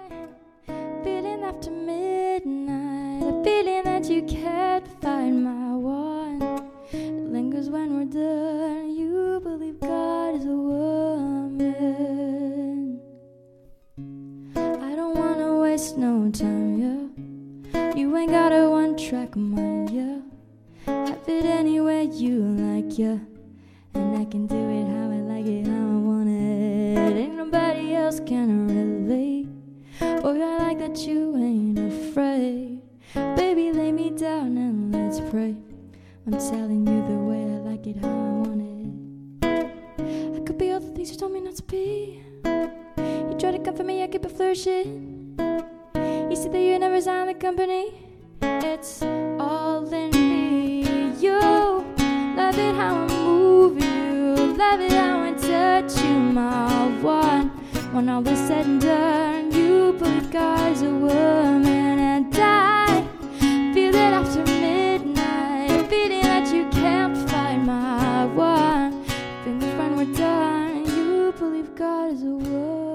feeling after midnight, a feeling that you can't find my one. It lingers when we're done. You believe God is a woman. I don't wanna waste no time, yeah. You ain't got a one-track mind, yeah. Have it any way you like, yeah. And I can do it how I like it, how I want it. Ain't nobody else can relate. Boy, I like that you ain't afraid. Baby, lay me down and let's pray. I'm telling you the way I like it, how I want it. I could be all the things you told me not to be. You try to comfort me, I keep it flourishing. You see that you never sign the company. It's all in me. You love it how I move you, love it how I touch you, my one. When all is said and done, you believe God's a woman. And I feel it after midnight, feeling that you can't find my one. Fingers when we're done, you believe God is a woman.